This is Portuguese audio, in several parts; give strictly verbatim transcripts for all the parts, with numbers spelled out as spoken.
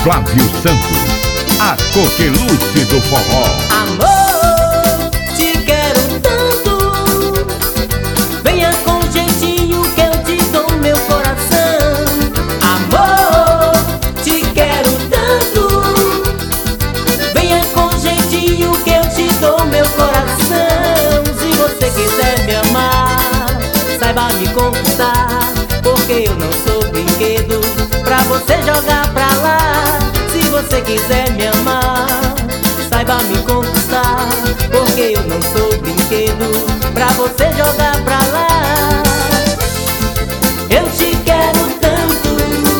Flávio Santos, a coqueluche do forró. Amor, te quero tanto, venha com jeitinho que eu te dou meu coração. Amor, te quero tanto, venha com jeitinho que eu te dou meu coração. Se você quiser me amar, saiba me conquistar, porque eu não sou brinquedo pra você jogar pra lá. Se você quiser me amar, saiba me conquistar, porque eu não sou brinquedo pra você jogar pra lá. Eu te quero tanto,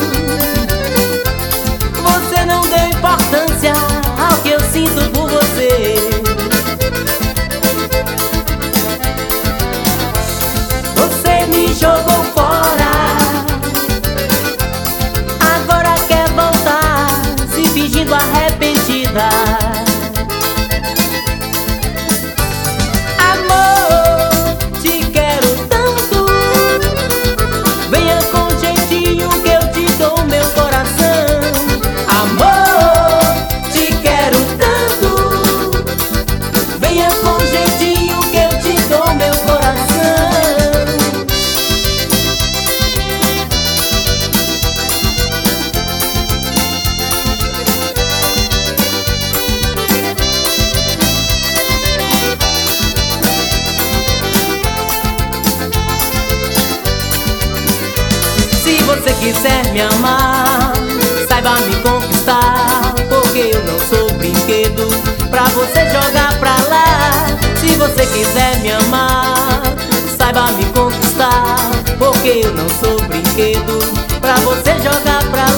você não deu importância ao que eu sinto por você. Você me jogou fora, agora quer voltar se fingindo arrependida. Amor, te quero tanto, venha com jeitinho que eu te dou meu coração. Amor, te quero tanto, venha com jeitinho que eu te dou meu coração. Se você quiser me amar, saiba me conquistar, porque eu não sou brinquedo pra você jogar pra lá. Se você quiser me amar, saiba me conquistar, porque eu não sou brinquedo pra você jogar pra lá.